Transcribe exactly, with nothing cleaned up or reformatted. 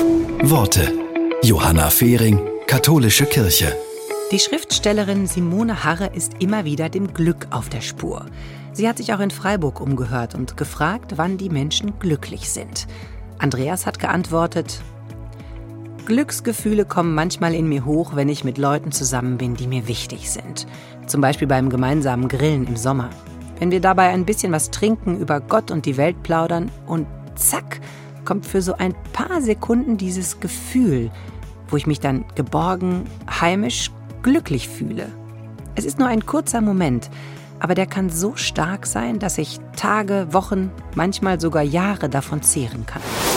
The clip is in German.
Worte. Johanna Fehring, Katholische Kirche. Die Schriftstellerin Simone Harre ist immer wieder dem Glück auf der Spur. Sie hat sich auch in Freiburg umgehört und gefragt, wann die Menschen glücklich sind. Andreas hat geantwortet: Glücksgefühle kommen manchmal in mir hoch, wenn ich mit Leuten zusammen bin, die mir wichtig sind. Zum Beispiel beim gemeinsamen Grillen im Sommer. Wenn wir dabei ein bisschen was trinken, über Gott und die Welt plaudern und zack, kommt für so ein paar Sekunden dieses Gefühl, wo ich mich dann geborgen, heimisch, glücklich fühle. Es ist nur ein kurzer Moment, aber der kann so stark sein, dass ich Tage, Wochen, manchmal sogar Jahre davon zehren kann.